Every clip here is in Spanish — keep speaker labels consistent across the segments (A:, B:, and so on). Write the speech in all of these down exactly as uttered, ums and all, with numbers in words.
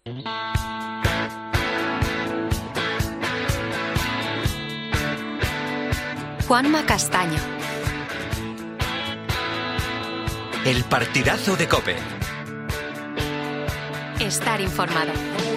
A: Juanma Castaño.
B: El partidazo de COPE.
A: Estar informado.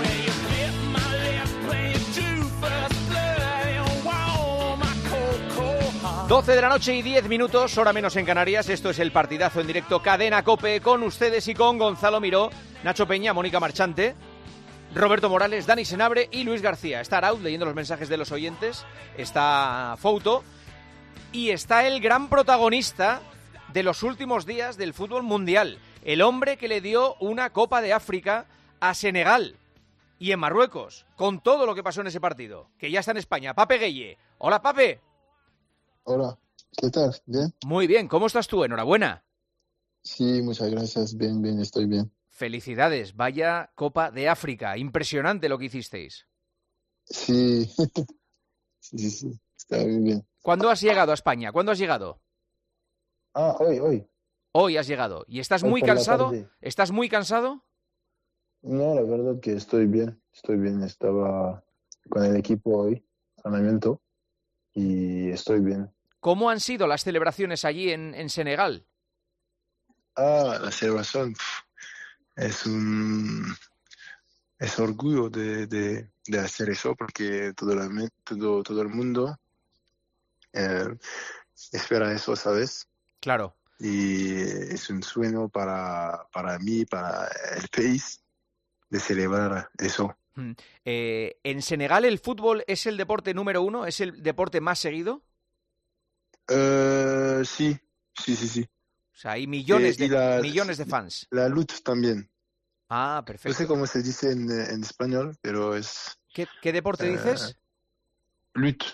C: doce de la noche y diez minutos, hora menos en Canarias. Esto es el partidazo en directo Cadena COPE, con ustedes y con Gonzalo Miró, Nacho Peña, Mónica Marchante, Roberto Morales, Dani Senabre y Luis García. Está Arauz leyendo los mensajes de los oyentes, está Fouto y está el gran protagonista de los últimos días del fútbol mundial, el hombre que le dio una Copa de África a Senegal y en Marruecos, con todo lo que pasó en ese partido, que ya está en España. Pape Gueye. Hola, Pape.
D: Hola, ¿qué tal? ¿Bien?
C: Muy bien, ¿cómo estás tú? Enhorabuena.
D: Sí, muchas gracias, bien, bien, estoy bien.
C: Felicidades, vaya Copa de África, impresionante lo que hicisteis.
D: Sí, sí, sí, sí, está muy bien.
C: ¿Cuándo has llegado a España? ¿Cuándo has llegado?
D: Ah, hoy, hoy.
C: Hoy has llegado. ¿Y estás
D: Hoy
C: muy
D: por la
C: cansado?
D: tarde.
C: ¿Estás muy cansado?
D: No, la verdad que estoy bien, estoy bien, estaba con el equipo hoy, entrenamiento, y estoy bien.
C: ¿Cómo han sido las celebraciones allí en, en Senegal?
D: Ah, la celebración pf, es un es orgullo de, de, de hacer eso porque todo, la, todo, todo el mundo eh, espera eso, ¿sabes?
C: Claro.
D: Y es un sueño para, para mí, para el país, de celebrar eso.
C: Mm. Eh, ¿En Senegal el fútbol es el deporte número uno? ¿Es el deporte más seguido?
D: Uh, sí, sí, sí, sí.
C: O sea, hay millones,
D: Eh, y
C: de,
D: la-
C: millones de fans.
D: La lucha también.
C: Ah,
D: No
C: perfecto.
D: sé cómo se dice en, en español, pero es
C: ¿Qué, qué deporte
D: Eh,
C: dices?
D: lucha.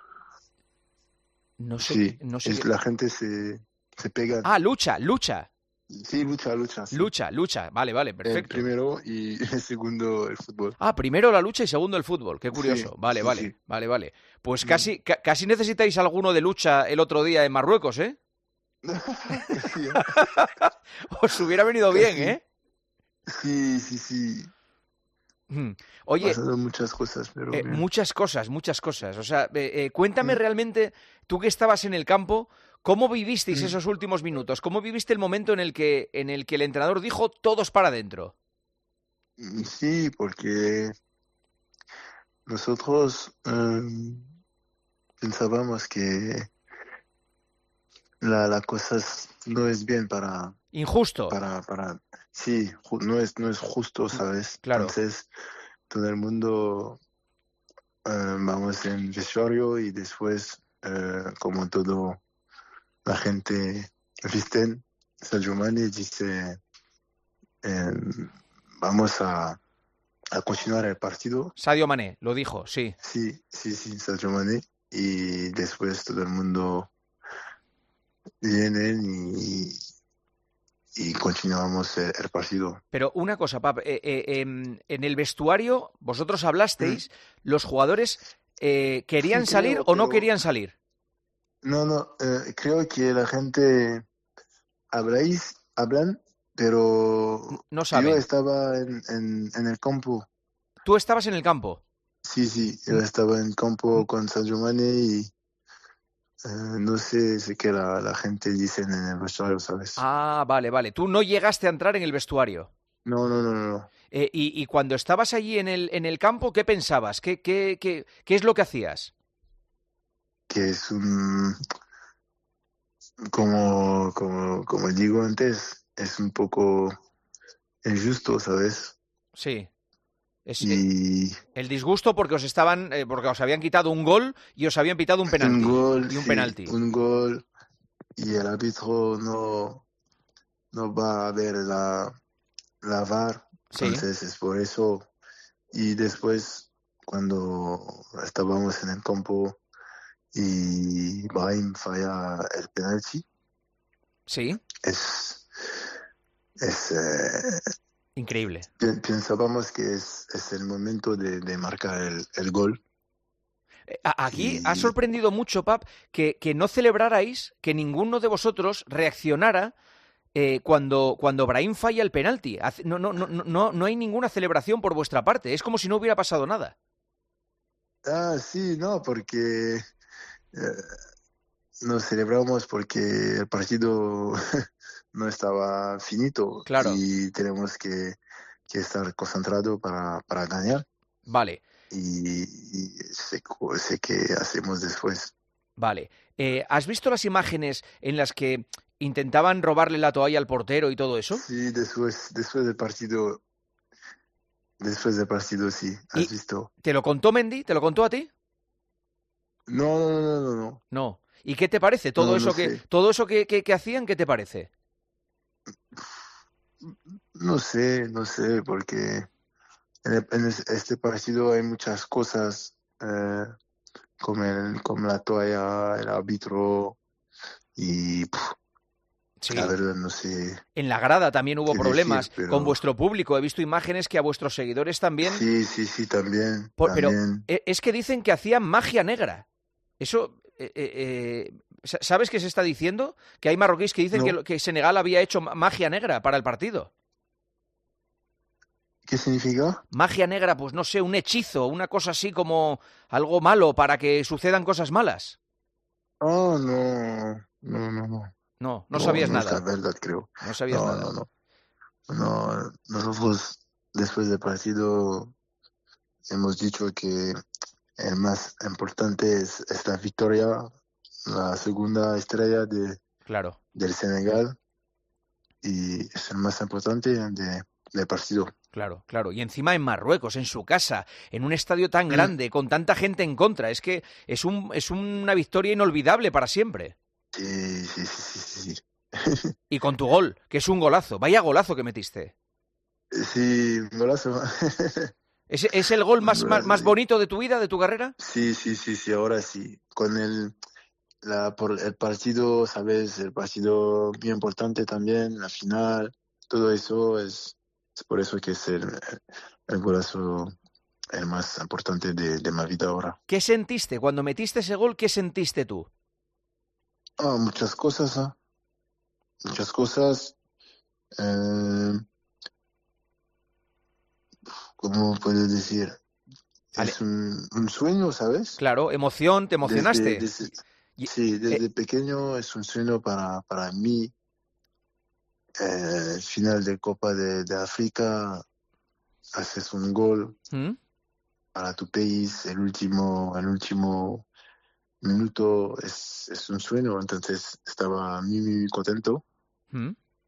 C: No sé,
D: Sí,
C: no sé
D: es,
C: qué-
D: la gente se, se pega.
C: Ah, lucha, lucha.
D: Sí, lucha, lucha. Sí.
C: Lucha, lucha. Vale, vale,
D: El
C: perfecto.
D: primero y el segundo el fútbol.
C: Ah, primero la lucha y segundo el fútbol. Qué curioso.
D: Sí,
C: vale,
D: sí,
C: vale,
D: sí.
C: vale, vale. Pues
D: Mm.
C: casi, ca- casi necesitáis alguno de lucha el otro día en Marruecos, ¿eh?
D: Sí,
C: Os hubiera venido bien,
D: Casi.
C: ¿eh?
D: sí, sí, sí.
C: Mm. Oye,
D: Pasaron muchas cosas, pero
C: eh,
D: bien.
C: muchas cosas, muchas cosas. O sea, eh, eh, cuéntame
D: Mm.
C: realmente, tú que estabas en el campo, ¿cómo vivisteis
D: Mm.
C: esos últimos minutos? ¿Cómo viviste el momento en el que, en el que el entrenador dijo todos para adentro?
D: Mm, Sí, porque nosotros em, pensábamos que la, la cosa es- no es bien para,
C: Injusto.
D: para, para, sí, ju- no es, no es justo, ¿sabes?
C: Claro.
D: Entonces, todo el mundo eh, vamos en vestuario y después, eh, como todo la gente visten, Sadio Mané dice, eh, vamos a, a continuar el partido.
C: Sadio Mané, lo dijo, sí.
D: Sí, sí, sí, Sadio Mané. Y después todo el mundo viene y, y continuamos el, el partido.
C: Pero una cosa, Pap, eh, eh, em, en el vestuario, vosotros hablasteis, los jugadores eh, ¿querían
D: Sí,
C: salir
D: creo,
C: o no
D: pero-
C: querían salir?
D: No, no, eh, creo que la gente habláis, hablan, pero
C: No saben.
D: yo estaba en, en, en el campo.
C: Tú estabas en el campo.
D: Sí, sí, yo estaba en el campo con Sadio Mané y eh, no sé, sé que la, la gente dice en el vestuario, ¿sabes?
C: Ah, vale, vale. Tú no llegaste a entrar en el vestuario.
D: No, no, no, no, no.
C: Eh, y, y cuando estabas allí en el, en el campo, ¿qué pensabas? ¿Qué, qué, qué, qué es lo que hacías?
D: Que es un, como, como, como digo antes, es un poco injusto, ¿sabes?
C: Sí. Es, eh,
D: Y
C: el disgusto porque os estaban, eh, porque os habían quitado un gol y os habían pitado un penalti.
D: un gol,
C: y un
D: sí,
C: penalti.
D: un gol, y el árbitro no, no va a ver la, la V A R,
C: Sí.
D: entonces es por eso. Y después, cuando estábamos en el campo y Brahim falla el penalti,
C: Sí.
D: es, es eh,
C: Increíble.
D: pi- pensábamos que es, es el momento de, de marcar el, el gol.
C: Eh, a- Aquí
D: Y-
C: ha sorprendido mucho, Pap, que, que no celebrarais, que ninguno de vosotros reaccionara eh, cuando, cuando Brahim falla el penalti. No, no, no, no, no hay ninguna celebración por vuestra parte. Es como si no hubiera pasado nada.
D: Ah, sí, no, porque eh, nos celebramos porque el partido no estaba finito.
C: Claro.
D: Y tenemos que, que estar concentrados para, para ganar.
C: Vale.
D: Y, y sé, sé qué hacemos después.
C: Vale. Eh, ¿Has visto las imágenes en las que intentaban robarle la toalla al portero y todo eso?
D: Sí, después, después del partido, después del partido, sí. ¿Has visto?
C: ¿Te lo contó Mendy? ¿Te lo contó a ti?
D: No, no, no, no, no.
C: No. ¿Y qué te parece? Todo
D: no,
C: eso
D: no
C: que
D: sé.
C: todo eso que, que, que hacían, ¿qué te parece?
D: No sé, no sé, porque en, el, en este partido hay muchas cosas, eh, como, el, como la toalla, el árbitro y pff,
C: Sí.
D: la verdad no sé.
C: En la grada también hubo
D: qué
C: problemas
D: decir, pero...
C: con vuestro público. He visto imágenes que a vuestros seguidores también...
D: Sí, sí, sí, también.
C: Por,
D: también.
C: Pero es que dicen que hacían magia negra. Eso... Eh, eh, ¿Sabes qué se está diciendo? Que hay marroquíes que dicen
D: No.
C: que, que Senegal había hecho magia negra para el partido.
D: ¿Qué significa?
C: Magia negra, pues no sé, un hechizo, una cosa así como algo malo para que sucedan cosas malas.
D: Oh, no, no, no, no.
C: No, no sabías
D: no
C: nada.
D: No es la verdad, creo.
C: No sabías
D: no,
C: nada.
D: No, no, no. Nosotros, después del partido, hemos dicho que el más importante es, es la victoria, la segunda estrella de,
C: claro.
D: del Senegal, y es el más importante de, del partido.
C: Claro, claro. Y encima en Marruecos, en su casa, en un estadio tan grande, mm. con tanta gente en contra. Es que es, un, es una victoria inolvidable para siempre.
D: Sí, sí, sí, sí, sí.
C: Y con tu gol, que es un golazo. Vaya golazo que metiste.
D: Sí, un golazo.
C: ¿Es, ¿Es el gol más, más, más bonito de tu vida, de tu carrera?
D: Sí, sí, sí, sí, ahora sí. Con el, la, por el partido, ¿sabes? El partido bien importante también, la final, todo eso es, es por eso que es el, el golazo el más importante de, de mi vida ahora.
C: ¿Qué sentiste cuando metiste ese gol? ¿Qué sentiste tú?
D: Ah, muchas cosas, ¿eh? Muchas cosas. Eh, ¿Cómo puedes decir? Ale. Es un, un sueño, ¿sabes?
C: Claro, emoción, ¿te emocionaste?
D: Desde, desde, y, sí, desde eh, pequeño es un sueño para, para mí. Eh, el final de Copa de, de África, haces un gol ¿Mm? para tu país, el último, el último minuto es, es un sueño, entonces estaba muy, muy contento. ¿Mm?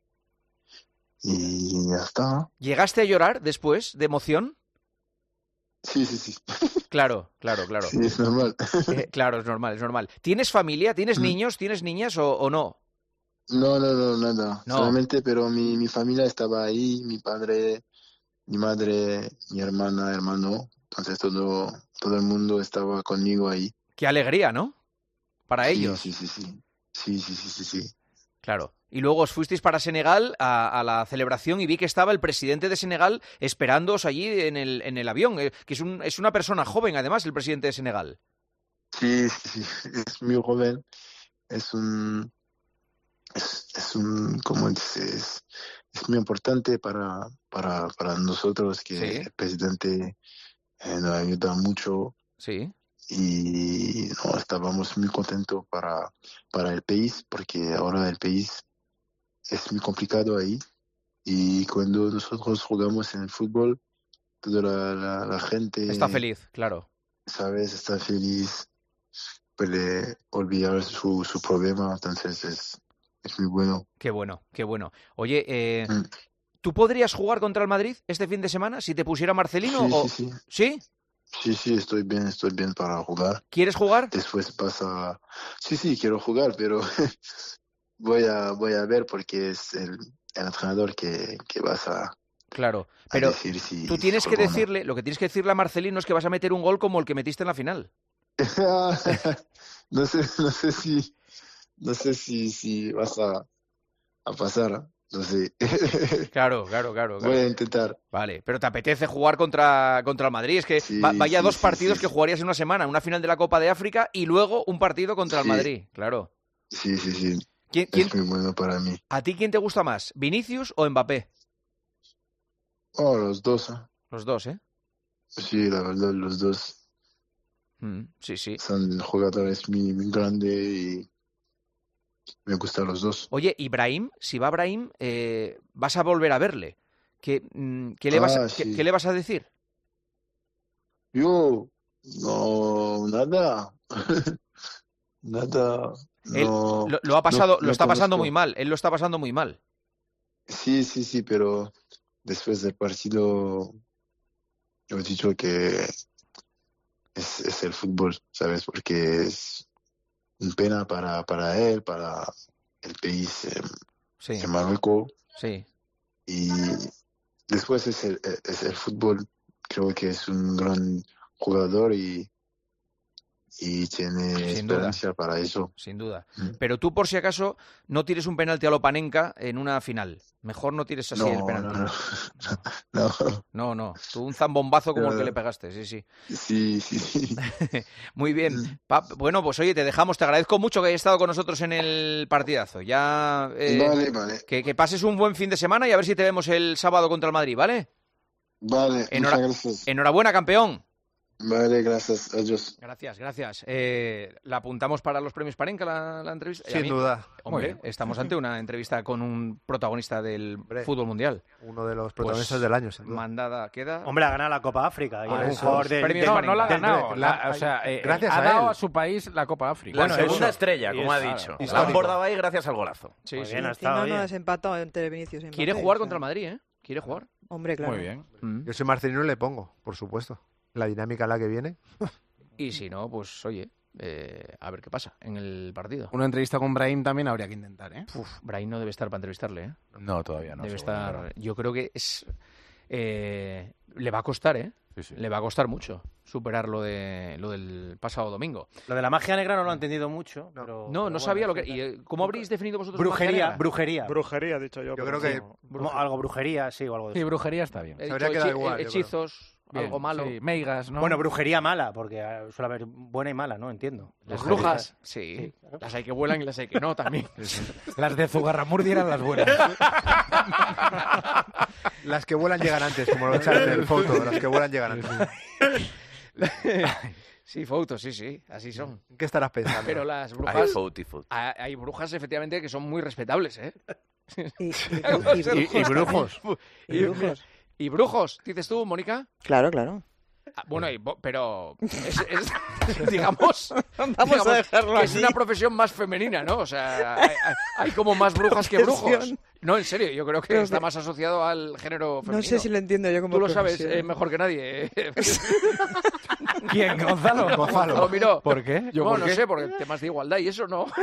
D: Y ya está.
C: ¿Llegaste a llorar después de emoción?
D: Sí, sí, sí.
C: Claro, claro, claro.
D: Sí, es normal.
C: Eh, claro, es normal, es normal. ¿Tienes familia? ¿Tienes niños? ¿Tienes niñas o, o no?
D: No, no, no, nada.
C: No.
D: Solamente, pero mi, mi familia estaba ahí, mi padre, mi madre, mi hermana, hermano. Entonces todo, todo el mundo estaba conmigo ahí.
C: Qué alegría, ¿no? Para
D: sí,
C: ellos.
D: Sí, sí, sí. Sí, sí, sí, sí, sí.
C: Claro. Y luego os fuisteis para Senegal a, a la celebración y vi que estaba el presidente de Senegal esperándoos allí en el, en el avión, eh, que es, un, es una persona joven, además, el presidente de Senegal.
D: Sí, sí, sí. Es muy joven. Es un... Es, es un, como dices, es muy importante para, para, para nosotros que ¿sí? El presidente eh, nos ayuda mucho.
C: Sí.
D: Y no, estábamos muy contentos para, para el país, porque ahora el país es muy complicado ahí. Y cuando nosotros jugamos en el fútbol, toda la, la, la gente...
C: Está feliz, claro.
D: ¿Sabes? Está feliz, puede olvidar su, su problema, entonces es... Es muy bueno.
C: Qué bueno, qué bueno. Oye, eh,
D: mm.
C: ¿tú podrías jugar contra el Madrid este fin de semana si te pusiera Marcelino?
D: Sí,
C: o...
D: sí, sí.
C: ¿Sí?
D: Sí, sí, estoy bien, estoy bien para jugar.
C: ¿Quieres jugar?
D: Después pasa... Sí, sí, quiero jugar, pero voy a voy a ver porque es el, el entrenador que, que vas a...
C: Claro, pero
D: a decir si,
C: tú tienes
D: si
C: que decirle, no. Lo que tienes que decirle a Marcelino es que vas a meter un gol como el que metiste en la final.
D: no sé, no sé si... No sé si, si vas a, a pasar, no sé.
C: Claro, claro, claro, claro.
D: Voy a intentar.
C: Vale, pero ¿te apetece jugar contra, contra el Madrid? Es que
D: sí,
C: va, vaya
D: sí,
C: dos
D: sí,
C: partidos
D: sí,
C: que jugarías en una semana, una final de la Copa de África y luego un partido contra el
D: sí.
C: Madrid, claro.
D: Sí, sí, sí.
C: ¿Quién, quién...
D: es muy bueno para mí.
C: ¿A ti quién te gusta más, Vinicius o Mbappé?
D: Oh, los dos. ¿eh?
C: Los dos, ¿eh?
D: Sí, la verdad, los dos
C: Mm, sí, sí.
D: son jugadores muy, muy grandes y me gustan los dos.
C: Oye, Ibrahim, si va Brahim, eh, vas a volver a verle. ¿Qué, mm, qué, le, vas a,
D: Ah,
C: qué,
D: sí.
C: qué le vas a decir?
D: Yo, no, nada. Nada.
C: Él
D: No,
C: lo, lo ha pasado,
D: no-
C: lo
D: no
C: está pasando
D: conozco.
C: muy mal. Él lo está pasando muy mal.
D: Sí, sí, sí, pero después del partido he dicho que es, es el fútbol, ¿sabes? Porque es una pena para, para él, para el país eh,
C: Sí,
D: de Marruecos.
C: sí.
D: Y después es el, es el fútbol. Creo que es un gran jugador y, y tiene
C: Sin duda.
D: experiencia para eso.
C: Sin duda.
D: Mm.
C: Pero tú, por si acaso, no tires un penalti a lo Panenka en una final. Mejor no tires así
D: No,
C: el
D: no,
C: penalti.
D: no, no.
C: No, no. Tú un zambombazo como el que
D: Pero-
C: le pegaste. Sí, sí.
D: Sí, sí, sí.
C: Muy bien. Pap, bueno, pues oye, te dejamos. Te agradezco mucho que hayas estado con nosotros en el partidazo. Ya eh,
D: Vale, vale.
C: que, que pases un buen fin de semana y a ver si te vemos el sábado contra el Madrid, ¿vale?
D: Vale,
C: Enhora-
D: muchas gracias.
C: Enhorabuena, campeón.
D: Vale, gracias. Adiós.
C: Gracias, gracias. Eh, ¿La apuntamos para los premios Panenka la, la entrevista? Y a
E: Sin
C: mí-
E: duda.
C: Hombre,
E: Muy
C: estamos ante una entrevista con un protagonista del
E: Hombre.
C: fútbol mundial.
E: Uno de los
C: Pues,
E: protagonistas del año, sin duda.
C: Mandada queda.
F: Hombre, ha ganado la Copa África. Y
C: Ah,
F: es un
C: eso
F: jugador
C: es.
F: del-
C: Premio
F: del-
C: no,
G: No, no la ha
F: del-
G: ganado.
F: del-
G: la- o sea, eh,
E: gracias
G: ha
E: a
G: dado
E: él.
G: a su país la Copa África.
H: La
F: Bueno,
H: segunda
F: eso.
H: estrella,
F: Y
H: como ha
F: es-
H: dicho.
F: claro,
H: La
F: histórico.
H: han bordado ahí gracias al golazo.
C: Sí,
F: Muy
C: sí.
F: bien, ha
I: Encima
F: estado
I: no
F: bien.
I: desempató entre Vinicius y Mbappé.
C: Quiere
I: o
C: jugar
I: sea,
C: contra el Madrid, ¿eh? Quiere jugar.
I: Hombre, claro.
G: Muy bien.
C: Mm.
E: Yo soy marcelino y le pongo, por supuesto. La dinámica a la que viene.
C: Y si no, pues oye, eh, a ver qué pasa en el partido.
G: Una entrevista con Brahim también habría que intentar, ¿eh?
C: Uf, Brahim no debe estar para entrevistarle, ¿eh?
G: No, todavía no.
C: debe
G: seguro,
C: estar.
G: pero-
C: Yo creo que es. eh, le va a costar, ¿eh?
G: Sí, sí.
C: Le va a costar mucho superar lo, de, lo del pasado domingo.
F: Lo de la magia negra no lo he entendido mucho.
E: No.
F: pero-
C: No,
F: pero
C: no sabía
F: bueno,
C: lo que.
F: sí.
C: ¿Y, eh, ¿Cómo habréis definido vosotros magia
F: Brujería,
C: negra?
F: brujería.
J: Brujería, he dicho yo.
E: Yo
J: pero
E: creo que
J: sí.
F: Como algo brujería, sí, o algo de
G: Sí,
F: eso.
G: brujería está bien.
C: He
E: Se
C: dicho
E: habría quedado
C: hechi-
E: igual, yo creo.
C: hechizos,
G: Bien,
C: algo malo.
G: sí, meigas, ¿no?
F: Bueno, brujería mala, porque eh, suele haber buena y mala, ¿no? Entiendo.
C: Las
F: Brujería.
C: brujas, sí. Las hay que vuelan y las hay que no también.
G: Las de Zugarramurdi eran las buenas.
E: Las que vuelan llegan antes, como lo echan en el foto. Las que vuelan llegan antes.
C: Sí, fotos, sí, sí, así son.
E: ¿En qué estarás pensando?
C: Pero las
H: Ay,
C: brujas,
H: fouti, fouti.
C: hay, hay brujas efectivamente que son muy respetables, ¿eh?
I: Y, y-
G: Y, y brujos.
I: y brujos.
C: ¿Y brujos? ¿Dices tú, Mónica?
I: Claro, claro.
C: Ah, bueno, y bo- pero es, es- digamos,
I: Vamos
C: digamos
I: a dejarlo
C: que es
I: así.
C: una profesión más femenina, ¿no? O sea, hay, hay- hay como más brujas que brujos.
I: Profesión.
C: No, en serio, yo creo que
I: Creo
C: está
I: que-
C: más asociado al género femenino.
I: No sé si lo entiendo yo como
C: Tú lo sabes
I: profesión.
C: eh, mejor que nadie. ¿eh?
G: ¿Quién? ¿Gonzalo?
C: Gonzalo Miró.
G: ¿Por qué? ¿Yo
C: No,
G: por
C: no
G: qué?
C: sé, porque temas de igualdad y eso no.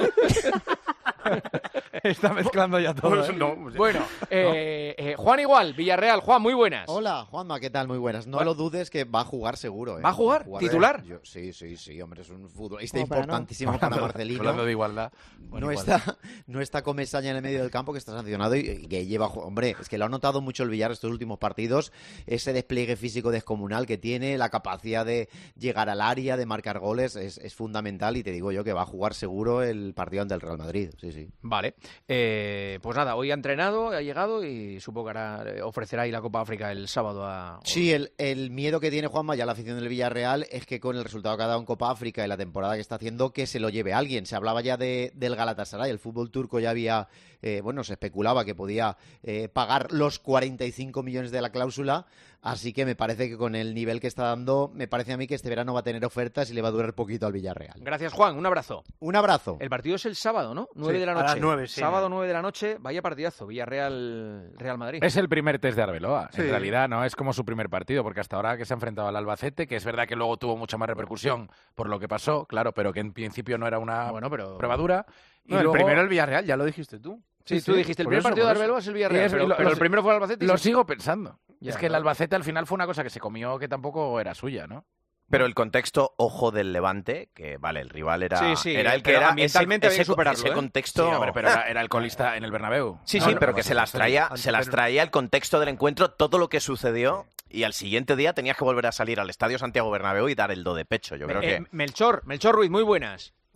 G: Está mezclando ya todo. ¿eh?
C: Bueno, eh, eh, Juan igual, Villarreal. Juan, muy buenas.
K: Hola, Juanma, ¿qué tal? Muy buenas. No lo dudes que va a jugar seguro. ¿eh?
C: ¿Va a jugar? ¿Titular?
K: Yo- sí, sí, sí, hombre, es un futbolista
I: Como para no.
K: importantísimo para Marcelino.
G: Hablando de igualdad. Bueno,
K: No
G: igualdad.
K: está, no está Comesaña en el medio del campo, que está sancionado y, y que lleva... Hombre, es que lo ha notado mucho el Villar estos últimos partidos, ese despliegue físico descomunal que tiene, la capacidad de llegar al área, de marcar goles, es, es fundamental y te digo yo que va a jugar seguro el partido ante el Real Madrid, sí, sí.
C: Vale. Eh, pues nada, hoy ha entrenado, ha llegado y supongo que hará, eh, ofrecerá ahí la Copa África el sábado a...
K: Sí, el, el miedo que tiene Juanma, ya la afición del Villarreal, es que con el resultado que ha dado en Copa África y la temporada que está haciendo, que se lo lleve alguien. Se hablaba ya de, del Galatasaray, el fútbol turco ya había, eh, bueno, se especulaba que podía eh, pagar los cuarenta y cinco millones de la cláusula, así que me parece que con el nivel que está dando, me parece a mí que este verano va a tener ofertas y le va a durar poquito al Villarreal.
C: Gracias, Juan. Un abrazo.
K: Un abrazo.
C: El partido es el sábado, ¿no? nueve
F: Sí,
C: de la
F: a
C: noche.
F: las nueve, sí.
C: Sábado nueve de la noche, vaya partidazo. Villarreal, Real Madrid.
G: Es el primer test de Arbeloa.
E: Sí.
G: En realidad no es como su primer partido, porque hasta ahora que se ha enfrentado al Albacete, que es verdad que luego tuvo mucha más repercusión por lo que pasó, claro, pero que en principio no era una
C: Bueno, pero...
G: prueba dura. Y
E: No,
G: luego-
E: el primero el Villarreal, ya lo dijiste tú.
C: Sí, tú dijiste, el
G: por
C: primer
G: eso,
C: partido de
G: por eso.
C: Arbeloa es el Villarreal,
G: Y es-
C: pero,
G: y lo-
C: pero
G: lo-
C: el primero fue el Albacete. y
G: Lo
C: sí.
G: sigo pensando.
C: Ya,
G: es que el
C: claro.
G: Albacete al final fue una cosa que se comió que tampoco era suya, ¿no?
H: Pero el contexto, ojo del Levante, que vale, el rival era,
C: Sí, sí,
H: era el que
C: pero
H: era
C: ambientalmente
H: ese,
C: había que
H: ese-
C: superarlo,
H: ese
C: ¿eh?
H: contexto.
G: Sí, hombre, pero era, era el colista en el Bernabéu.
H: Sí,
G: No,
H: sí,
G: no,
H: pero
G: no,
H: que
G: no,
H: se las
G: no,
H: traía,
E: antes
H: se las
E: era-
H: traía el contexto del encuentro, todo lo que sucedió, y al siguiente día tenías que volver a salir al Estadio Santiago Bernabéu y dar el do de pecho. Yo creo
C: Eh,
H: que
C: Melchor, Melchor Ruiz, muy buenas.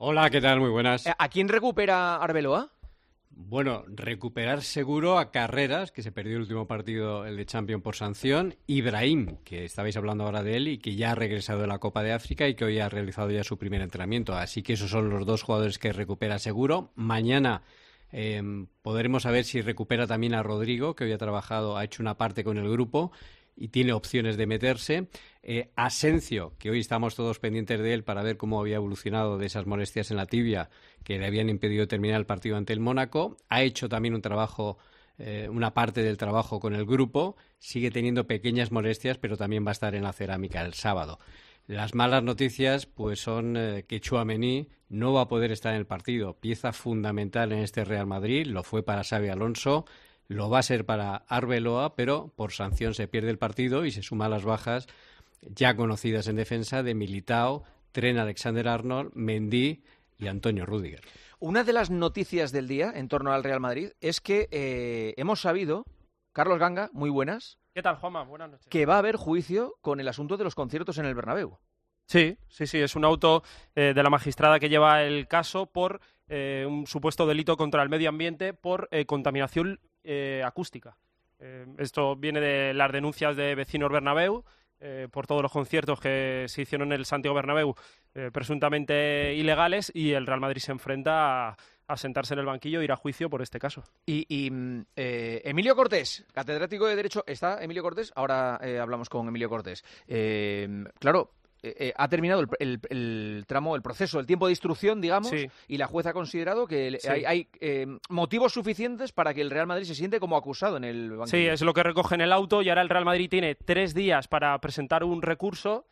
J: Hola, ¿qué tal? Muy buenas.
C: ¿A quién recupera Arbeloa?
J: Bueno, recuperar seguro a Carreras, que se perdió el último partido, el de Champions, por sanción. Ibrahim, que estabais hablando ahora de él y que ya ha regresado de la Copa de África y que hoy ha realizado ya su primer entrenamiento. Así que esos son los dos jugadores que recupera seguro. Mañana eh, podremos saber si recupera también a Rodrigo, que hoy ha trabajado, ha hecho una parte con el grupo y tiene opciones de meterse. Eh, Asencio, que hoy estamos todos pendientes de él para ver cómo había evolucionado de esas molestias en la tibia que le habían impedido terminar el partido ante el Mónaco. Ha hecho también un trabajo, eh, una parte del trabajo con el grupo. Sigue teniendo pequeñas molestias, pero también va a estar en la cerámica el sábado. Las malas noticias pues son eh, que Tchouaméni no va a poder estar en el partido. Pieza fundamental en este Real Madrid, lo fue para Xabi Alonso, lo va a ser para Arbeloa, pero por sanción se pierde el partido y se suma a las bajas ya conocidas en defensa de Militao, Trent Alexander-Arnold, Mendy y Antonio Rüdiger.
C: Una de las noticias del día en torno al Real Madrid es que eh, hemos sabido, Carlos Ganga, muy buenas.
L: ¿Qué tal, Juanma? Buenas noches.
C: Que va a haber juicio con el asunto de los conciertos en el Bernabéu.
L: Sí, sí, sí, es un auto eh, de la magistrada que lleva el caso por eh, un supuesto delito contra el medio ambiente por eh, contaminación eh, acústica. Eh, esto viene de las denuncias de vecinos Bernabéu eh, por todos los conciertos que se hicieron en el Santiago Bernabéu eh, presuntamente ilegales, y el Real Madrid se enfrenta a, a sentarse en el banquillo e ir a juicio por este caso.
C: Y, y eh, Emilio Cortés, catedrático de Derecho, ¿está Emilio Cortés? Ahora eh, hablamos con Emilio Cortés. Eh, claro, eh, eh, ha terminado el, el, el tramo, el proceso, el tiempo de instrucción, digamos, sí. Y la jueza ha considerado que sí. hay, hay eh, motivos suficientes para que el Real Madrid se siente como acusado en el banquillo.
L: Sí, es lo que recoge en el auto, y ahora el Real Madrid tiene tres días para presentar un recurso.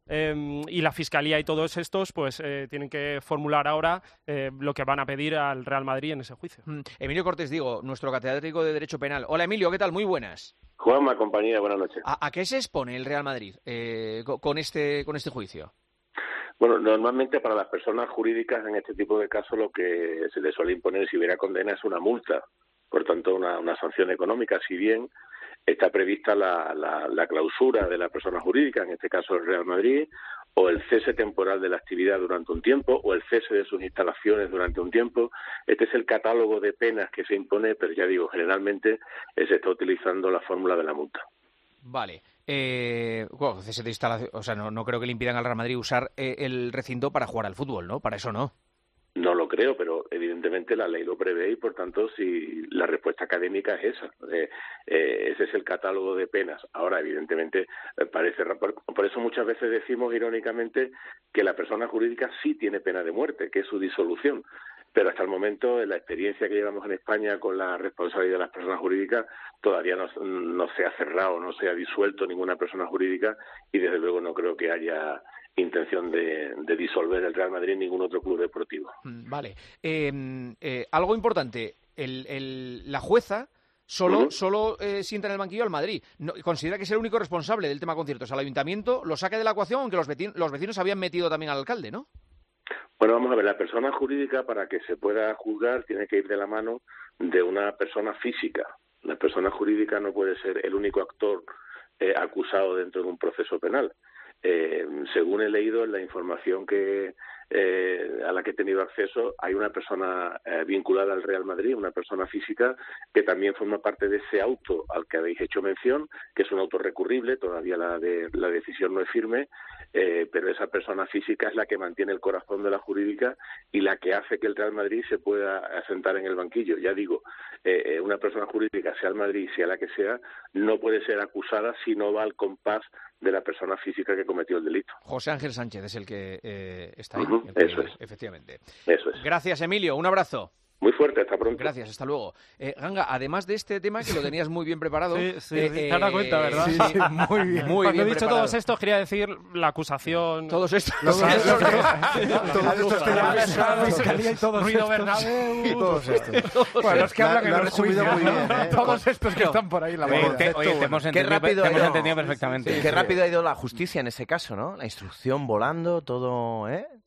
L: Eh, y la Fiscalía y todos estos pues eh, tienen que formular ahora eh, lo que van a pedir al Real Madrid en ese juicio.
C: Mm. Emilio Cortés, digo, nuestro catedrático de Derecho Penal. Hola, Emilio, ¿qué tal? Muy buenas.
M: Juanma, compañía, buenas noches.
C: ¿A, a qué se expone el Real Madrid eh, con, este, con este juicio?
M: Bueno, normalmente para las personas jurídicas en este tipo de casos lo que se les suele imponer, si hubiera condena, es una multa. Por tanto, una, una sanción económica, si bien está prevista la, la, la clausura de la persona jurídica, en este caso el Real Madrid, o el cese temporal de la actividad durante un tiempo, o el cese de sus instalaciones durante un tiempo. Este es el catálogo de penas que se impone, pero ya digo, generalmente se está utilizando la fórmula de la multa.
C: Vale. Eh, bueno, cese de instalación, o sea, no, no creo que le impidan al Real Madrid usar eh, el recinto para jugar al fútbol, ¿no? Para eso no.
M: No lo creo, pero evidentemente la ley lo prevé y, por tanto, si la respuesta académica es esa. Eh, eh, ese es el catálogo de penas. Ahora, evidentemente, eh, parece... Por, por eso muchas veces decimos, irónicamente, que la persona jurídica sí tiene pena de muerte, que es su disolución. Pero hasta el momento, en la experiencia que llevamos en España con la responsabilidad de las personas jurídicas, todavía no, no se ha cerrado, no se ha disuelto ninguna persona jurídica, y desde luego no creo que haya intención de, de disolver el Real Madrid en ningún otro club deportivo.
C: Vale. Eh, eh, algo importante, el, el, la jueza solo, uh-huh. solo eh, sienta en el banquillo al Madrid. No, considera que es el único responsable del tema conciertos. Al ayuntamiento lo saca de la ecuación, aunque los vecinos, los vecinos habían metido también al alcalde, ¿no?
M: Bueno, vamos a ver, la persona jurídica, para que se pueda juzgar, tiene que ir de la mano de una persona física. La persona jurídica no puede ser el único actor eh, acusado dentro de un proceso penal. Eh, según he leído en la información que eh, a la que he tenido acceso, hay una persona eh, vinculada al Real Madrid, una persona física que también forma parte de ese auto al que habéis hecho mención, que es un auto recurrible, todavía la, de, la decisión no es firme, eh, pero esa persona física es la que mantiene el corazón de la jurídica y la que hace que el Real Madrid se pueda asentar en el banquillo. Ya digo, eh, una persona jurídica, sea el Madrid, sea la que sea, no puede ser acusada si no va al compás de la persona física que cometió el delito.
C: José Ángel Sánchez es el que eh, está ahí.
M: Uh-huh, eso es.
C: Efectivamente.
M: Eso es.
C: Gracias, Emilio. Un abrazo.
M: Muy fuerte, hasta pronto.
C: Gracias, hasta luego. Eh, Ganga, además de este tema que lo tenías muy bien preparado...
L: Sí, sí,
C: eh,
L: te has dado cuenta, ¿verdad?
C: Sí, sí, muy bien. Muy
L: Cuando
C: bien
L: he dicho
C: preparado.
L: todos estos, quería decir la acusación...
C: Todos estos.
E: Todos estos. La Fiscalía y todos
L: Ruido
E: estos.
L: Bernabéu.
E: Todos estos. Bueno, los que hablan en los juicios. Todos estos que están por ahí. La
F: Oye, te, oye, te hemos entendido,
H: rápido
F: te
H: ha
F: hemos
H: ido.
F: entendido perfectamente.
H: Qué rápido ha ido la justicia en ese caso, ¿no? La instrucción volando, todo, ¿eh?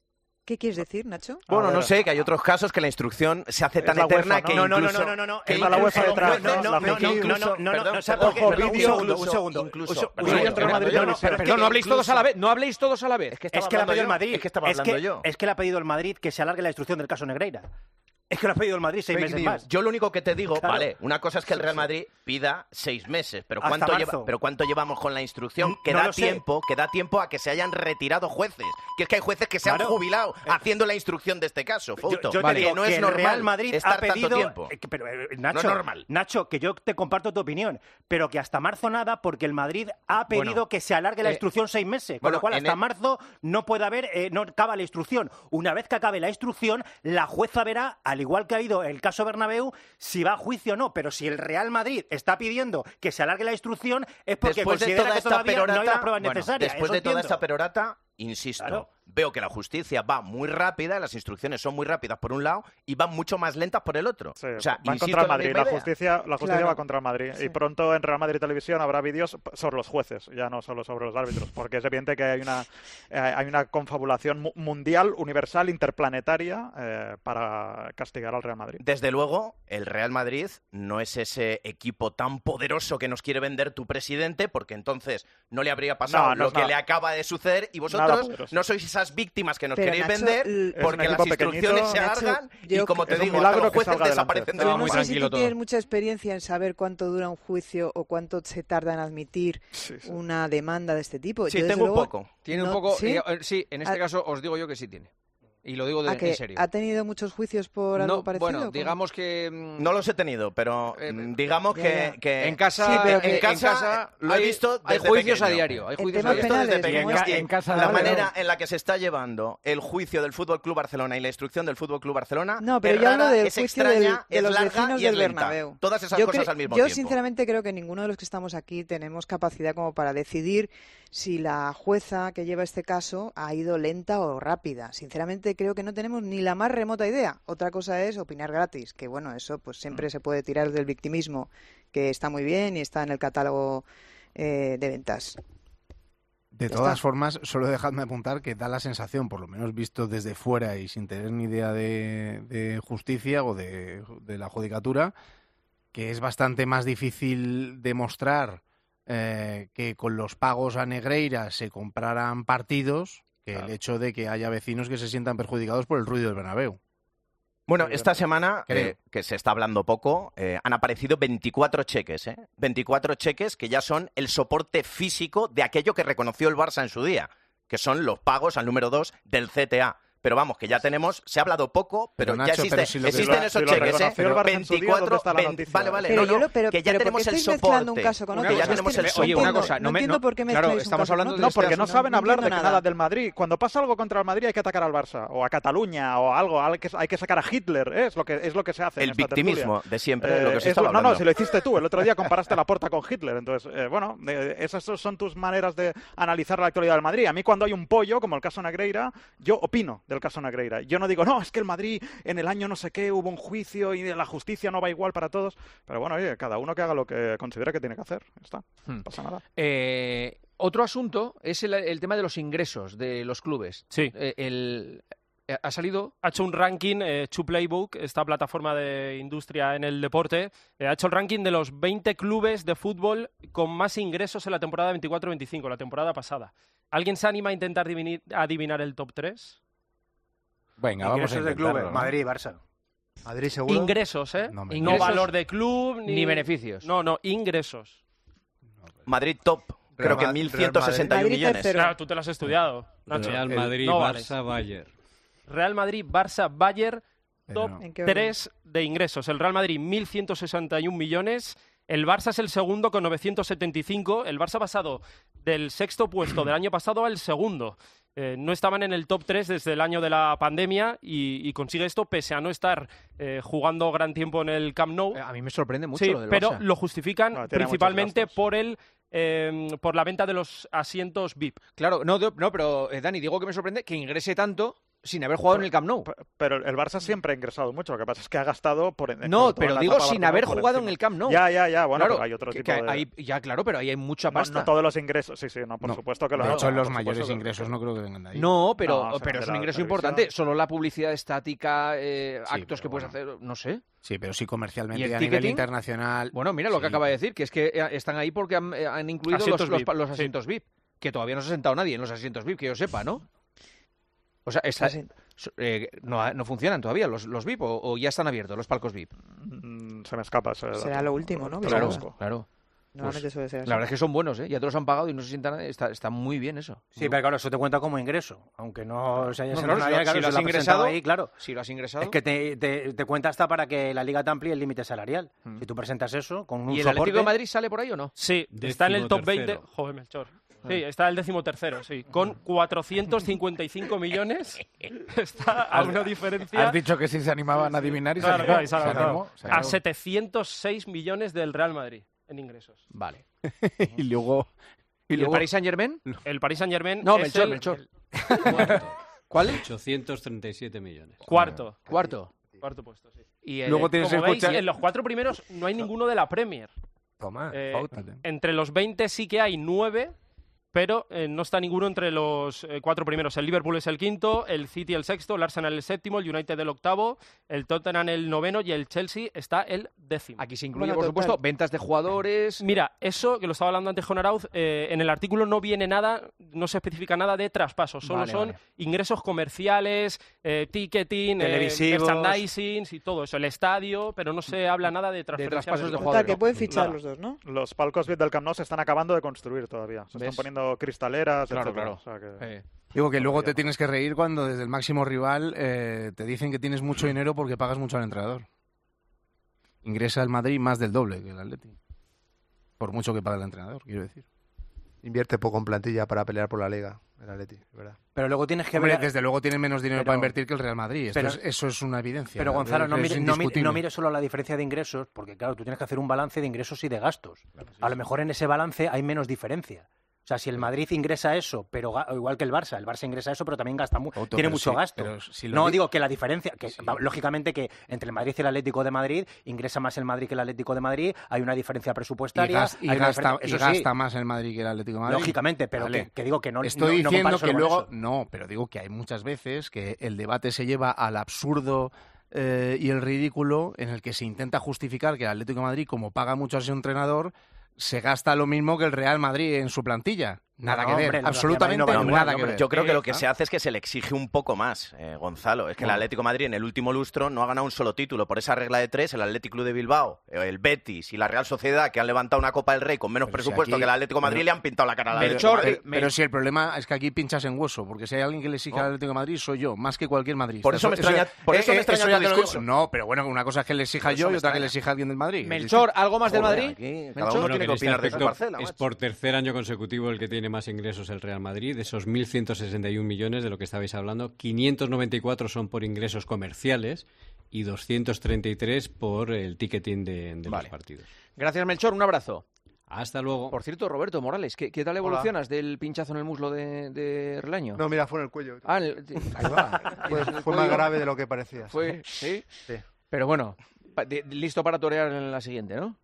I: ¿Qué quieres decir, Nacho?
H: Bueno, no sé, que hay otros casos que la instrucción se hace tan eterna que
K: no, no, no,
H: incluso...
K: no, no, no,
H: que
K: está la UEFA
H: incluso-
K: detrás,
H: no,
K: no,
H: no,
K: la
H: no,
K: FIFA
H: incluso-
K: no, no, no,
H: perdón,
K: no, ¿sabes
H: perdón,
K: por qué?
H: perdón,
K: Un
H: incluso-
K: segundo, un segundo.
H: incluso-
K: Un se-
H: perdón,
K: un segundo.
H: perdón,
K: Madrid,
H: perdón,
K: no, no,
H: pero
C: Perdón, no habléis todos a la vez. No habléis todos a la vez.
H: Es que
K: Es que le ha pedido el Madrid.
H: Es que estaba
K: es
H: hablando
K: que,
H: yo.
K: Es que le ha pedido el Madrid que se alargue la instrucción del caso Negreira. Es que lo ha pedido el Madrid seis
H: Fake
K: meses
H: news.
K: más.
H: Yo lo único que te digo,
K: Claro.
H: vale, una cosa es que el Real Madrid pida seis meses, pero
K: Hasta
H: ¿cuánto,
K: marzo.
H: lleva, pero ¿cuánto llevamos con la instrucción?
K: Mm,
H: Que
K: no
H: da
K: lo sé.
H: tiempo, que da tiempo a que se hayan retirado jueces. Que es que hay jueces que se
K: Claro.
H: han jubilado haciendo la instrucción de este caso,
K: Yo,
H: Fouto.
K: yo te
H: Vale.
K: digo
H: Que no
K: que
H: es
K: el
H: normal
K: Real Madrid
H: estar
K: ha pedido,
H: tanto tiempo.
K: eh, que- pero, eh,
H: No
K: Nacho,
H: es normal.
K: Nacho, que yo te comparto tu opinión, pero que hasta marzo nada, porque el Madrid ha pedido
H: Bueno,
K: que se alargue la
H: eh,
K: instrucción seis meses, con
H: bueno,
K: lo cual
H: en
K: hasta
H: el-
K: marzo no puede haber, eh, no acaba la instrucción. Una vez que acabe la instrucción, la jueza verá, al igual que ha ido el caso Bernabéu, si va a juicio o no. Pero si el Real Madrid está pidiendo que se alargue la instrucción, es porque
H: Después de
K: considera
H: toda
K: que
H: esta
K: todavía no hay
H: perorata,
K: las pruebas
H: bueno,
K: necesarias.
H: después
K: Eso
H: de toda
K: entiendo.
H: esta perorata, insisto,
K: Claro.
H: veo que la justicia va muy rápida, las instrucciones son muy rápidas por un lado y van mucho más lentas por el otro.
E: Sí,
H: o sea,
E: van
H: insisto
E: contra el
H: en la
E: Madrid.
H: misma
E: La
H: idea.
E: justicia, la justicia
I: Claro.
E: va contra el Madrid.
I: Sí.
E: Y pronto en Real Madrid Televisión habrá vídeos sobre los jueces, ya no solo sobre los árbitros, porque es evidente que hay una, eh, hay una confabulación mu- mundial, universal, interplanetaria eh, para castigar al Real Madrid.
H: Desde luego, el Real Madrid no es ese equipo tan poderoso que nos quiere vender tu presidente, porque entonces no le habría pasado
E: No, no
H: lo
E: es
H: que
E: nada-
H: le acaba de suceder y
E: nada
H: vosotros
E: poderoso.
H: no sois esas víctimas que nos
I: Pero,
H: queréis
I: Nacho,
H: vender
I: el-
E: Es un
H: porque las
E: equipo
H: instrucciones
E: pequeñito.
H: se
I: Nacho,
H: alargan
I: yo-
H: y como te
E: Es un
H: digo,
E: milagro
H: hasta los
E: que
H: jueces
E: salga adelante.
H: desaparecen de
I: Pero
H: la
C: muy
I: no sé
H: mano.
I: si
C: tranquilo
I: tú
C: todo.
I: tienes mucha experiencia en saber cuánto dura un juicio o cuánto se tarda en admitir
E: Sí, sí.
I: una demanda de este tipo.
H: Sí,
I: Yo, desde
H: tengo un
I: luego,
H: poco.
C: Tiene un
I: no-
C: poco.
I: ¿sí?
C: eh, eh, sí, en este
I: Ah.
C: caso os digo yo que sí tiene. Y lo digo de-
I: ¿A que
C: en serio.
I: ha tenido muchos juicios por algo
C: No,
I: parecido?
C: bueno,
I: ¿Cómo?
C: digamos que. mm,
H: No los he tenido, pero
C: Eh,
H: mm, digamos
I: ya,
H: que,
I: ya.
H: que
C: En casa,
I: Sí, pero
C: eh,
I: que-
C: en casa
H: lo he
C: hay-
H: visto
C: hay
H: desde
C: juicios a
H: pequeño.
C: diario. Hay
I: En
C: juicios a
I: temas
C: diario.
H: Esto desde
I: penales,
H: pequeño.
I: como-
H: Y
G: en casa
H: la
G: no,
H: manera
G: pero-
H: en la que se está llevando el juicio del Fútbol Club Barcelona y la instrucción del Fútbol Club Barcelona
I: No, pero
H: es
I: yo hablo
H: rara,
I: del
H: es
I: juicio
H: extraña,
I: del- de
H: es
I: los
H: larga
I: vecinos
H: y es
I: del
H: lenta.
I: Bernabéu.
H: Todas esas
I: yo
H: cosas
I: cre-
H: al mismo
I: yo
H: tiempo.
I: sinceramente creo que ninguno de los que estamos aquí tenemos capacidad como para decidir si la jueza que lleva este caso ha ido lenta o rápida. Sinceramente creo que no tenemos ni la más remota idea. Otra cosa es opinar gratis, que bueno, eso pues siempre se puede tirar del victimismo, que está muy bien y está en el catálogo eh, de ventas.
N: De
I: Ya
N: todas
I: está.
N: formas, solo dejadme apuntar que da la sensación, por lo menos visto desde fuera y sin tener ni idea de, de justicia o de, de la judicatura, que es bastante más difícil demostrar eh, que con los pagos a Negreira se compraran partidos que el hecho de que haya vecinos que se sientan perjudicados por el ruido del Bernabéu.
H: Bueno, esta semana,
N: Creo.
H: eh, que se está hablando poco, eh, han aparecido veinticuatro cheques, ¿eh? veinticuatro cheques que ya son el soporte físico de aquello que reconoció el Barça en su día, que son los pagos al número dos del C T A. Pero vamos, que ya tenemos, se ha hablado poco, pero,
N: Pero,
H: ya
N: Nacho,
H: existe,
N: pero si lo que-
H: existen
E: si lo-
H: esos
E: si lo
H: cheques, ¿eh?
E: reconoció el Barça en su día, ¿dónde está la
H: veinte
E: noticia?
H: vale, vale,
I: Pero
H: no,
I: yo
H: no,
I: lo- pero-
H: que ya
I: pero ¿por
H: tenemos
I: qué
H: el
I: estáis mezclando un
H: soporte.
I: caso con
C: Una
I: otro?
C: cosa,
I: Es que
H: tenemos el
I: no
C: Oye, una
I: entiendo-
C: cosa, no,
I: no
C: me-
I: entiendo
C: no-
I: por qué
C: claro,
I: mezcláis un
C: estamos
I: caso con
C: hablando de
I: otro.
E: No, porque
C: este
E: no
C: asunto.
E: saben hablar de que
I: entiendo
E: nada del Madrid. Cuando pasa algo contra el Madrid hay que atacar al Barça, o a Cataluña, o algo, hay que, hay que sacar a Hitler, ¿eh? es, lo que, es lo que se hace en
H: El
E: esta
H: victimismo
E: tertulia.
H: de siempre,
E: Eh,
H: lo que os
E: es
H: estaba
E: lo- no, no,
H: hablando.
E: si lo hiciste tú, el otro día comparaste la Porta con Hitler, entonces, eh, bueno, eh, esas son tus maneras de analizar la actualidad del Madrid. A mí cuando hay un pollo, como el caso Negreira, yo opino del caso Negreira. Yo no digo, no, es que el Madrid en el año no sé qué hubo un juicio y la justicia no va igual para todos, pero bueno, oye, cada uno que haga lo que considere que tiene que hacer, ya está,
C: Hmm.
E: no pasa nada.
C: Eh, otro asunto es el, el tema de los ingresos de los clubes.
L: Sí.
C: Eh, el, eh, ha salido.
L: Ha hecho un ranking, eh, To Playbook, esta plataforma de industria en el deporte, eh, ha hecho el ranking de los veinte clubes de fútbol con más ingresos en la temporada veinticuatro veinticinco, la temporada pasada. ¿Alguien se anima a intentar adivinar, adivinar el top tres?
G: Venga, vamos a
K: Ingresos de
G: intentarlo,
K: clubes,
G: ¿no?
K: Madrid y Barça. Madrid seguro.
L: Ingresos, ¿eh?
N: No
L: No,
N: me
C: Ingresos.
L: valor de club ni,
C: Ni beneficios.
L: No, no, ingresos.
H: Madrid top, creo que
K: Real-
H: mil ciento sesenta y uno
I: Madrid
H: millones.
I: tercero.
L: Claro, tú te lo has estudiado, Nacho.
J: Real
L: El-
J: Madrid,
L: no vale.
J: Barça, Bayern.
L: Real Madrid, Barça, Bayern,
N: Pero
L: top
N: no.
I: ¿En qué orden?
L: tres de ingresos. El Real Madrid, mil ciento sesenta y un millones. El Barça es el segundo con novecientos setenta y cinco. El Barça ha pasado del sexto puesto del año pasado al segundo. Eh, no estaban en el top tres desde el año de la pandemia y, y consigue esto pese a no estar eh, jugando gran tiempo en el Camp Nou.
C: Eh, A mí me sorprende mucho
L: Sí,
C: lo del
L: pero
C: Barça.
L: lo justifican
E: No, tiene muchos
L: principalmente
E: gastos.
L: por el eh, por la venta de los asientos V I P.
C: Claro, no, de- no pero eh, Dani, digo que me sorprende que ingrese tanto sin haber jugado en el Camp Nou.
E: Pero el Barça siempre ha ingresado mucho, lo que pasa es que ha gastado por en-
C: No,
E: toda
C: pero
E: la
C: digo
E: etapa
C: sin
E: Barcelona
C: haber
E: por
C: jugado
E: encima.
C: en el Camp Nou.
E: Ya, ya, ya, bueno,
C: Claro,
E: pero hay otro
C: que-
E: tipo
C: que
E: de...
C: hay- ya, claro, pero ahí hay mucha
E: No,
C: pasta.
E: no todos los ingresos, sí, sí, no, por
N: No.
E: supuesto que lo
N: De
E: no,
N: hecho, los
E: por
N: mayores
E: supuesto que-
N: ingresos no creo que vengan de ahí.
C: No, pero,
E: No,
C: pero
E: de
C: es un
E: la
C: ingreso
E: televisión.
C: importante. Solo la publicidad estática, eh,
N: Sí,
C: actos que
N: pero
C: puedes
N: bueno.
C: hacer, no sé.
N: Sí, pero sí comercialmente
C: ¿Y el
N: y a nivel
C: ticketing?
N: internacional.
C: Bueno, mira lo que
N: sí.
C: acaba de decir, que es que eh, están ahí porque han, eh, han incluido los,
L: Asientos
C: los,
L: V I P,
C: los
L: sí.
C: asientos V I P, que todavía no se ha sentado nadie en los asientos V I P, que yo sepa, ¿no? O sea, está-
I: Sí, sí.
C: so- eh, no, no funcionan todavía los, los V I P o, o ya están abiertos los palcos V I P.
E: Mm, Se me escapa. ese
I: Será
E: dato.
I: lo último, ¿no?
E: Te lo
C: Claro,
E: busco.
C: claro.
I: Normalmente
C: Pues,
I: suele ser así.
C: la verdad es que son buenos, ¿eh? Ya te los han pagado y no se sienta nadie. Está, está muy bien eso.
F: Sí, pero claro, eso te cuenta como ingreso. Aunque no se haya
C: No,
F: sentado
C: claro, si
F: nadie,
C: lo-
F: claro,
C: si lo
F: se
C: has
F: lo ha presentado
C: ingresado,
F: ahí, claro.
C: Si lo has ingresado.
F: Es que te, te, te cuenta hasta para que la liga te amplíe el límite salarial.
C: Mm.
F: Si tú presentas eso con un
C: ¿Y el
F: soporte...
C: Atlético de Madrid sale por ahí o no?
L: Sí, está en el top veinte.
J: Decimotercero.
L: Joder, Melchor. Sí, está el decimotercero, sí. Con cuatrocientos cincuenta y cinco millones. Está a una diferencia.
G: Has dicho que si se animaban a adivinar y se
L: Claro,
G: animó.
L: claro, y se
G: Se
L: animó.
G: animó, se
L: A
G: animó.
L: setecientos seis millones del Real Madrid en ingresos.
C: Vale.
N: y luego.
C: ¿Y, el
N: luego-
C: Paris Saint Germain?
L: El Paris Saint Germain
C: No,
L: es
C: Melchor,
L: el,
C: Melchor.
L: el
F: Cuarto.
C: ¿Cuál?
J: ochocientos treinta y siete millones.
L: cuarto.
C: Cuarto.
L: Cuarto puesto, sí.
C: Y el-
N: Luego tienes
L: Como
N: que
L: veis,
N: escuchar.
L: en los cuatro primeros no hay ninguno de la Premier.
F: Toma.
L: Eh,
F: pauta.
L: entre los veinte sí que hay nueve, pero eh, no está ninguno entre los eh, cuatro primeros. El Liverpool es el quinto, el City el sexto, el Arsenal el séptimo, el United el octavo, el Tottenham el noveno y el Chelsea está el décimo.
C: Aquí se incluye,
I: Bueno,
C: por
I: total.
C: supuesto, ventas de jugadores.
L: Mira, eso que lo estaba hablando antes con Arauz, eh, en el artículo no viene nada, no se especifica nada de traspasos, solo
C: Vale,
L: son
C: vale.
L: ingresos comerciales, eh, ticketing, eh,
F: Televisivos.
L: merchandising y todo eso, el estadio, pero no se habla nada de transferencias.
C: traspasos de
L: club.
C: jugadores.
I: Total, que pueden fichar
L: Nada.
I: los dos, ¿no?
E: Los palcos V I P del Camp Nou se están acabando de construir todavía. Se
C: ¿Ves?
E: están poniendo cristaleras,
C: Claro,
E: etcétera.
C: claro.
E: O sea que-
C: Eh,
N: Digo que luego te
E: Todavía.
N: tienes que reír cuando desde el máximo rival eh, te dicen que tienes mucho dinero porque pagas mucho al entrenador. Ingresa el Madrid más del doble que el Atleti. Por mucho que paga el entrenador, quiero decir.
O: Invierte poco en plantilla para pelear por la Liga, el Atleti, es verdad.
F: Pero luego tienes que
N: Hombre,
F: ver...
N: desde luego tiene menos dinero
F: Pero-
N: para invertir que el Real Madrid. Esto
F: pero-
N: es- eso es una evidencia.
F: Pero Gonzalo, no
N: Es
F: mire, no, mire,
N: indiscutible.
F: no mire solo la diferencia de ingresos, porque claro, tú tienes que hacer un balance de ingresos y de gastos. A lo mejor en ese balance hay menos diferencia. O sea, si el Madrid ingresa eso, pero ga- igual que el Barça, el Barça ingresa eso, pero también gasta mu-
N: Otto,
F: tiene
N: pero
F: mucho
N: sí,
F: gasto.
N: pero si lo
F: no
N: di-
F: digo que la diferencia, que va- lógicamente que entre el Madrid y el Atlético de Madrid ingresa más el Madrid que el Atlético de Madrid, hay una diferencia
N: Y,
F: presupuestaria,
N: gas- y
F: hay una
N: gasta,
F: diferencia-
N: y
F: eso sí,
N: gasta más el Madrid que el Atlético de Madrid.
F: lógicamente, pero
N: Vale.
F: que, que digo que no
N: Estoy
F: no- no
N: diciendo
F: comparo solo
N: que
F: con
N: luego...
F: eso.
N: No, pero digo que hay muchas veces que el debate se lleva al absurdo eh, y el ridículo en el que se intenta justificar que el Atlético de Madrid, como paga mucho a ese entrenador, se gasta lo mismo que el Real Madrid en su plantilla. Nada
F: No,
N: que ver,
F: hombre, el
N: absolutamente
F: Real Madrid no va
N: nada
F: igual,
N: que
F: hombre.
N: ver.
H: Yo creo que lo que
N: ¿Ah?
H: se hace es que se le exige un poco más, eh, Gonzalo. Es que el
N: Bueno.
H: Atlético de Madrid en el último lustro no ha ganado un solo título. Por esa regla de tres, el Atlético Club de Bilbao, eh, el Betis y la Real Sociedad, que han levantado una Copa del Rey con menos
N: Pero si
H: presupuesto
N: aquí-
H: que el Atlético de Madrid,
N: pero-
H: le han pintado la cara al Atlético
C: Melchor,
H: de Madrid.
N: Pero, pero si el problema es que aquí pinchas en hueso, porque si hay alguien que le exige
H: No.
N: al Atlético de Madrid, soy yo, más que cualquier madridista.
H: Por eso me extraña- por eso me extraña
N: ya
H: tu
N: te lo digo.
H: discurso.
N: No, pero bueno, una cosa es que le exija
H: Por eso
N: yo y
H: me
N: otra que
H: extraña.
N: le exija alguien del Madrid.
C: Melchor, ¿algo más del
H: Joder,
C: Madrid?
H: aquí cada
C: Melchor.
H: uno
J: Bueno,
H: tiene
J: que
H: que
J: en este
H: opinar de su
J: aspecto
H: parcela.
J: es
H: macho.
J: por tercer año consecutivo el que tiene más ingresos el Real Madrid. De esos mil ciento sesenta y un millones de lo que estabais hablando, quinientos noventa y cuatro son por ingresos comerciales y doscientos treinta y tres por el ticketing de, de
C: Vale.
J: los partidos.
C: Gracias, Melchor. Un abrazo.
J: Hasta luego.
C: Por cierto, Roberto Morales, ¿qué, qué tal
O: Hola.
C: evolucionas del pinchazo en el muslo de, de Relaño?
O: No, mira, fue en el cuello.
C: Ah, en el- ahí va.
O: Fue,
C: En el
O: fue más
C: cuello.
O: grave de lo que parecía.
C: Fue, ¿sí?
O: Sí.
C: Pero bueno, pa- de- listo para torear en la siguiente, ¿no?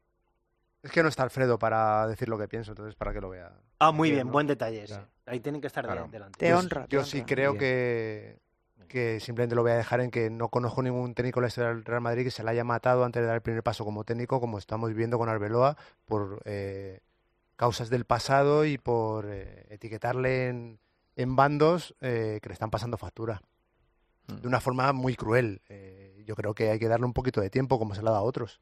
O: Es que no está Alfredo para decir lo que pienso, entonces para que lo vea.
F: Ah, muy bien,
O: ¿no?
F: buen detalle ese.
O: Claro.
F: Ahí tienen que estar de-
O: Claro.
F: delante.
I: Te
O: Yo-
I: honra. te
O: Yo sí
I: honra.
O: creo
N: Bien.
O: que, que simplemente lo voy a dejar en que no conozco ningún técnico de la historia del Real Madrid que se le haya matado antes de dar el primer paso como técnico, como estamos viviendo con Arbeloa, por eh, causas del pasado y por eh, etiquetarle en, en bandos eh, que le están pasando factura. De una forma muy cruel. Eh, yo creo que hay que darle un poquito de tiempo, como se le ha dado a otros.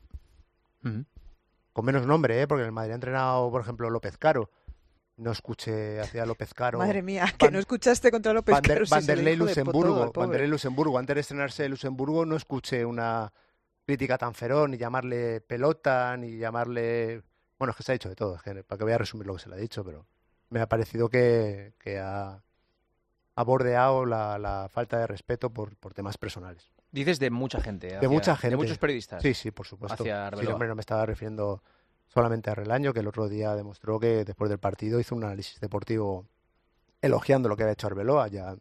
O: Con menos nombre, ¿eh? Porque en el Madrid ha entrenado, por ejemplo, López Caro. No escuché hacia López Caro.
I: Madre mía, que
O: Van-
I: no escuchaste contra López
O: Vander-
I: Caro. si se le
O: Vanderlei
I: dijo de po- todo al
O: Luxemburgo,
I: pobre.
O: Vanderlei Luxemburgo. Antes de estrenarse Luxemburgo no escuché una crítica tan feroz, ni llamarle pelota, ni llamarle... Bueno, es que se ha dicho de todo, es que para que voy a resumir lo que se le ha dicho, pero me ha parecido que, que ha, ha bordeado la, la falta de respeto por, por temas personales.
C: Dices de mucha gente.
O: De
C: hacia-
O: mucha gente.
C: De muchos periodistas.
O: Sí, sí, por supuesto.
C: Hacia
O: Sí,
C: Arbeloa.
O: hombre, no me estaba refiriendo solamente a Relaño, que el otro día demostró que después del partido hizo un análisis deportivo elogiando lo que había hecho Arbeloa. Ya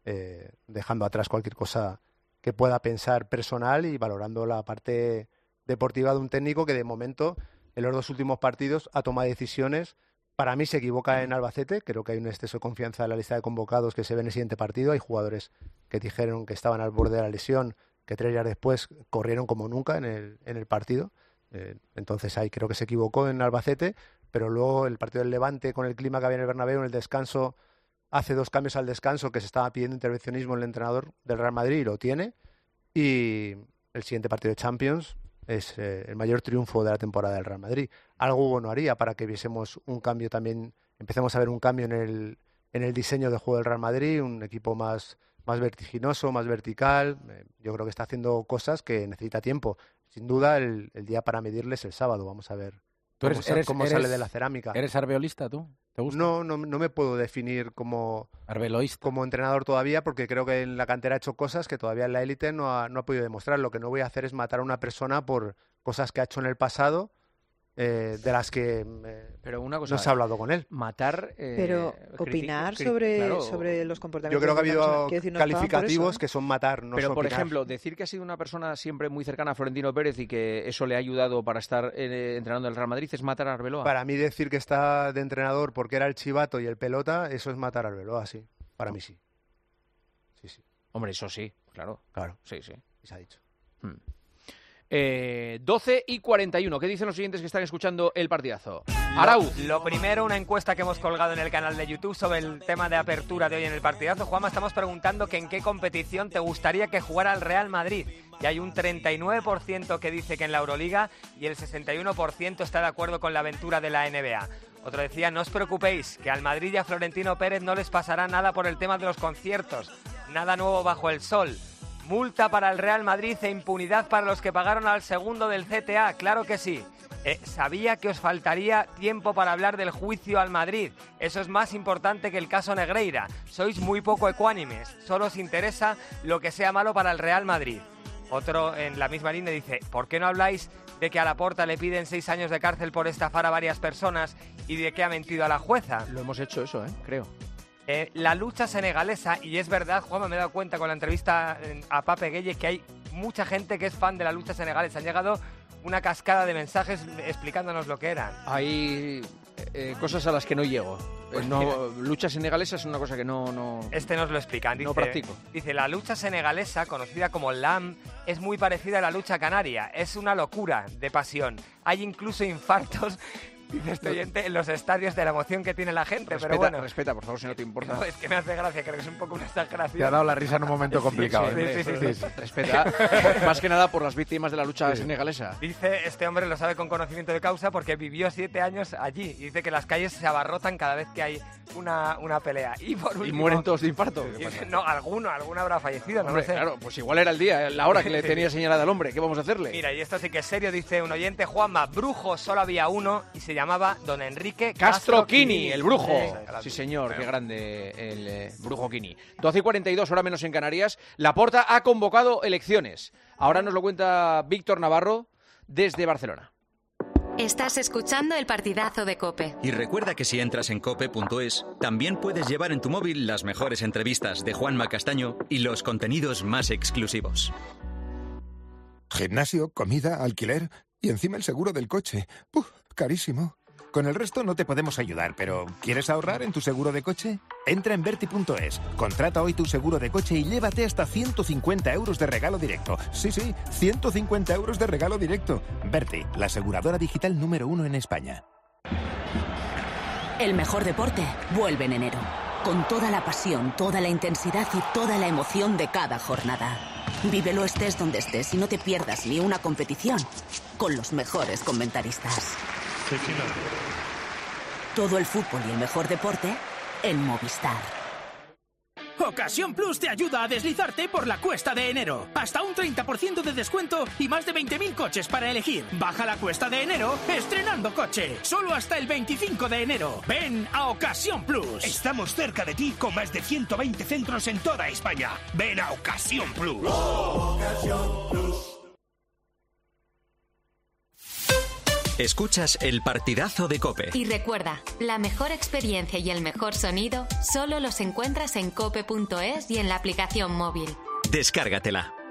O: eh, dejando atrás cualquier cosa que pueda pensar personal y valorando la parte deportiva de un técnico que de momento en los dos últimos partidos ha tomado decisiones. Para mí se equivoca en Albacete, creo que hay un exceso de confianza en la lista de convocados que se ve en el siguiente partido. Hay jugadores que dijeron que estaban al borde de la lesión, que tres días después corrieron como nunca en el, en el partido. Eh, entonces ahí creo que se equivocó en Albacete, pero luego el partido del Levante, con el clima que había en el Bernabéu, en el descanso, hace dos cambios al descanso, que se estaba pidiendo intervencionismo en el entrenador del Real Madrid y lo tiene. Y el siguiente partido de Champions es eh, el mayor triunfo de la temporada del Real Madrid. Algo bueno haría para que viésemos un cambio también, empecemos a ver un cambio en el, en el diseño de juego del Real Madrid, un equipo más, más vertiginoso, más vertical. Eh, yo creo que está haciendo cosas que necesita tiempo. Sin duda, el, el día para medirles el sábado. Vamos a ver
G: ¿Tú eres,
O: cómo,
G: eres,
O: cómo
G: eres,
O: sale de la cerámica.
G: ¿Eres arbeolista tú? ¿Te gusta?
O: No, no, no me puedo definir como, como entrenador todavía, porque creo que en la cantera ha hecho cosas que todavía en la élite no ha, no ha podido demostrar. Lo que no voy a hacer es matar a una persona por cosas que ha hecho en el pasado, eh, de las que eh,
C: Pero una cosa,
O: no se ha hablado con él.
C: Matar... Eh,
I: Pero
C: criti-
I: opinar
C: cri-
I: sobre,
C: claro.
I: sobre los
O: Yo
I: comportamientos
O: creo que ha
I: de una persona,
O: habido
I: quiero decir, no estaban por
O: calificativos
I: eso, ¿eh?
O: que son matar, no
C: Pero,
O: son
C: por
O: opinar.
C: ejemplo, decir que ha sido una persona siempre muy cercana a Florentino Pérez y que eso le ha ayudado para estar eh, entrenando el Real Madrid es matar a Arbeloa.
O: Para mí decir que está de entrenador porque era el chivato y el pelota, eso es matar a Arbeloa, sí. Para mí sí. Sí, sí.
C: Hombre, eso sí, claro.
O: Claro.
C: Sí, sí.
O: Se ha dicho.
C: Hmm. Eh, doce y cuarenta y uno. ¿Qué dicen los siguientes que están escuchando el partidazo? Arauz.
P: Lo primero, una encuesta que hemos colgado en el canal de YouTube sobre el tema de apertura de hoy en el partidazo. Juanma, estamos preguntando que en qué competición te gustaría que jugara el Real Madrid. Y hay un treinta y nueve por ciento que dice que en la Euroliga y el sesenta y uno por ciento está de acuerdo con la aventura de la N B A. Otro decía, no os preocupéis, que al Madrid y a Florentino Pérez no les pasará nada por el tema de los conciertos. Nada nuevo bajo el sol. Multa para el Real Madrid e impunidad para los que pagaron al segundo del C T A, claro que sí. Eh, sabía que os faltaría tiempo para hablar del juicio al Madrid. Eso es más importante que el caso Negreira. Sois muy poco ecuánimes. Solo os interesa lo que sea malo para el Real Madrid. Otro en la misma línea dice, ¿por qué no habláis de que a Laporta le piden seis años de cárcel por estafar a varias personas y de que ha mentido a la jueza?
C: Lo hemos hecho eso, ¿eh? Creo.
P: Eh, la lucha senegalesa, y es verdad, Juanma, me he dado cuenta con la entrevista a Pape Gueye que hay mucha gente que es fan de la lucha senegalesa. Han llegado una cascada de mensajes explicándonos lo que eran.
C: Hay eh, cosas a las que no llego.
P: Pues
C: no,
P: mira.
C: lucha senegalesa es una cosa que no... no...
P: Este nos lo explican. Dice,
C: No practico.
P: Dice, la lucha senegalesa, conocida como L A M, es muy parecida a la lucha canaria. Es una locura de pasión. Hay incluso infartos, dice este oyente, en los estadios de la emoción que tiene la gente.
C: Respeta,
P: pero bueno,
C: respeta, por favor, si no te importa.
P: no, es que me hace gracia, creo que es un poco una exageración.
G: Te ha dado la risa en un momento complicado.
P: sí,
G: ¿eh?
P: sí, sí, sí, sí.
C: Respeta, más que nada por las víctimas de la lucha senegalesa.
P: Dice, este hombre lo sabe con conocimiento de causa porque vivió siete años allí. Y dice que las calles se abarrotan cada vez que hay una, una pelea. Y por último...
C: ¿Y mueren todos de infarto?
P: y dice, no, alguno, alguno habrá fallecido, no
C: Hombre,
P: lo sé.
C: claro, pues igual era el día, la hora que le
P: Sí.
C: tenía señalada al hombre. ¿Qué vamos a hacerle?
P: Mira, y esto sí que es serio, dice un oyente, Juanma, brujo solo había uno y se llamaba Don Enrique
C: Castro Quini, el brujo.
P: Sí,
C: Sí, señor, qué grande el eh, brujo Quini. doce y cuarenta y dos, hora menos en Canarias. Laporta ha convocado elecciones. Ahora nos lo cuenta Víctor Navarro desde Barcelona.
A: Estás escuchando el partidazo de COPE.
B: Y recuerda que si entras en cope punto es, también puedes llevar en tu móvil las mejores entrevistas de Juanma Castaño y los contenidos más exclusivos.
Q: Gimnasio, comida, alquiler y encima el seguro del coche. ¡Puf! Carísimo. Con el resto no te podemos ayudar, pero ¿quieres ahorrar en tu seguro de coche? Entra en Berti punto es, contrata hoy tu seguro de coche y llévate hasta ciento cincuenta euros de regalo directo. Sí, sí, ciento cincuenta euros de regalo directo. Berti, la aseguradora digital número uno en España.
R: El mejor deporte vuelve en enero. Con toda la pasión, toda la intensidad y toda la emoción de cada jornada. Vívelo estés donde estés y no te pierdas ni una competición con los mejores comentaristas. Todo el fútbol y el mejor deporte en Movistar.
S: Ocasión Plus te ayuda a deslizarte por la cuesta de enero. Hasta un treinta por ciento de descuento y más de veinte mil coches para elegir. Baja la cuesta de enero estrenando coche. Solo hasta el veinticinco de enero. Ven a Ocasión Plus.
T: Estamos cerca de ti con más de ciento veinte centros en toda España. Ven a Ocasión Plus.
S: Oh, Ocasión Plus.
B: Escuchas el partidazo de COPE.
A: Y recuerda, la mejor experiencia y el mejor sonido solo los encuentras en cope punto es y en la aplicación móvil.
B: Descárgatela.